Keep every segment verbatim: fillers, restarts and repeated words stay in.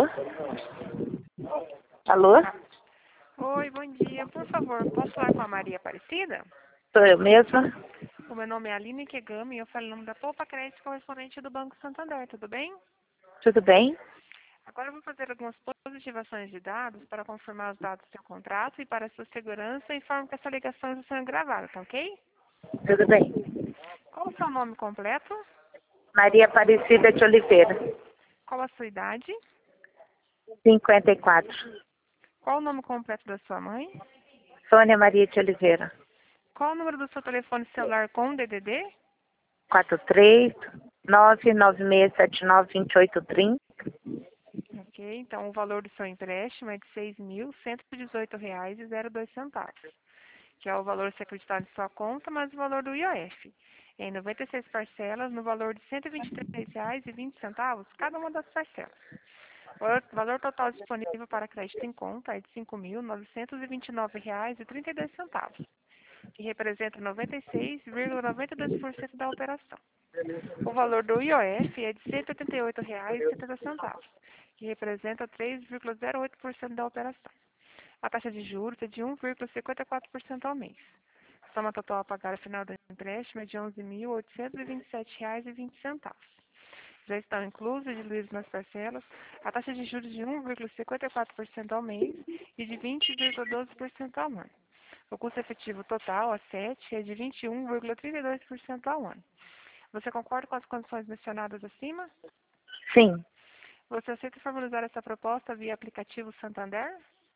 Alô? Oi, bom dia. Por favor, posso falar com a Maria Aparecida? Sou eu mesma? O meu nome é Aline Kegami e eu falo em nome da Poupa Crédito, correspondente do Banco Santander, tudo bem? Tudo bem? Agora eu vou fazer algumas positivações de dados para confirmar os dados do seu contrato e para a sua segurança, informo que essa ligação está sendo gravada, tá ok? Tudo bem. Qual o seu nome completo? Maria Aparecida de Oliveira, Qual a sua idade? cinquenta e quatro. Qual o nome completo da sua mãe? Sônia Maria de Oliveira, Qual o número do seu telefone celular com D D D? quatro três nove nove seis sete nove dois oito três zero. Ok, então o valor do seu empréstimo é de seis mil cento e dezoito reais e zero dois centavos, que é o valor a ser acreditado em sua conta, mais o valor do I O F, em noventa e seis parcelas, no valor de cento e vinte e três reais e vinte centavos, cada uma das parcelas. O valor, valor total disponível para crédito em conta é de cinco mil novecentos e vinte e nove reais e trinta e dois centavos, que representa noventa e seis vírgula noventa e dois por cento da operação. O valor do I O F é de cento e oitenta e oito reais e setenta centavos, que representa três vírgula zero oito por cento da operação. A taxa de juros é de um vírgula cinquenta e quatro por cento ao mês. A soma total a pagar ao final do empréstimo é de onze mil oitocentos e vinte e sete reais e vinte centavos. Já estão inclusos e diluídos nas parcelas a taxa de juros de um vírgula cinquenta e quatro por cento ao mês e de vinte vírgula doze por cento ao ano. O custo efetivo total, a sete, é de vinte e um vírgula trinta e dois por cento ao ano. Você concorda com as condições mencionadas acima? Sim, Você aceita formalizar essa proposta via aplicativo Santander?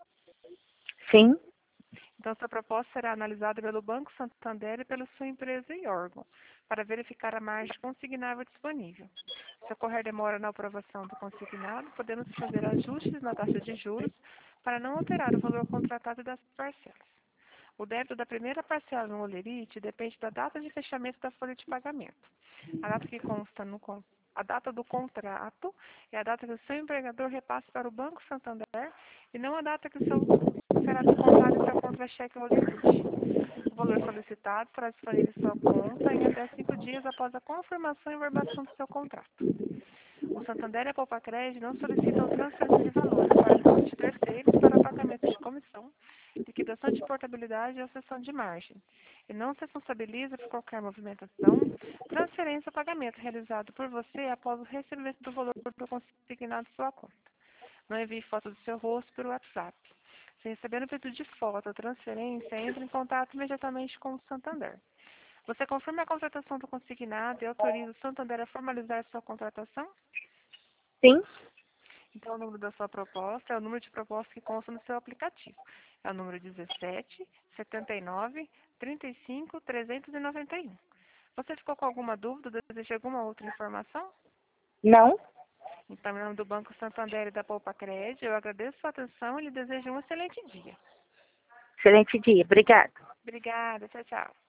sim, Então, sua proposta será analisada pelo Banco Santander e pela sua empresa e órgão, para verificar a margem consignável disponível. Se ocorrer demora na aprovação do consignado, podemos fazer ajustes na taxa de juros para não alterar o valor contratado das parcelas. O débito da primeira parcela no Olerite depende da data de fechamento da folha de pagamento. A data que consta no con- a data do contrato é a data que o seu empregador repasse para o Banco Santander e não a data que o seu será descontado em seu contra-cheque Olerite. O valor solicitado será disponível em sua conta em até cinco dias após a confirmação e verbação do seu contrato. O Santander e a Poupa Crédito não solicitam transferência de valores para conta de terceiros para pagamento de comissão, liquidação de portabilidade ou cessão de margem, e não se responsabiliza por qualquer movimentação, transferência ou pagamento realizado por você após o recebimento do valor do consignado em sua conta. Não envie foto do seu rosto por WhatsApp. Se receber um pedido de foto ou transferência, entre em contato imediatamente com o Santander. Você confirma a contratação do consignado e autoriza o Santander a formalizar sua contratação? sim. Então, o número da sua proposta é o número de proposta que consta no seu aplicativo. É o número dezessete, setenta e nove, trinta e cinco, trezentos e noventa e um. Você ficou com alguma dúvida? Deseja alguma outra informação? Não? Então, em nome do Banco Santander e da Poupa Crédito, eu agradeço a sua atenção e lhe desejo um excelente dia. Excelente dia. Obrigada. Obrigada. Tchau, tchau.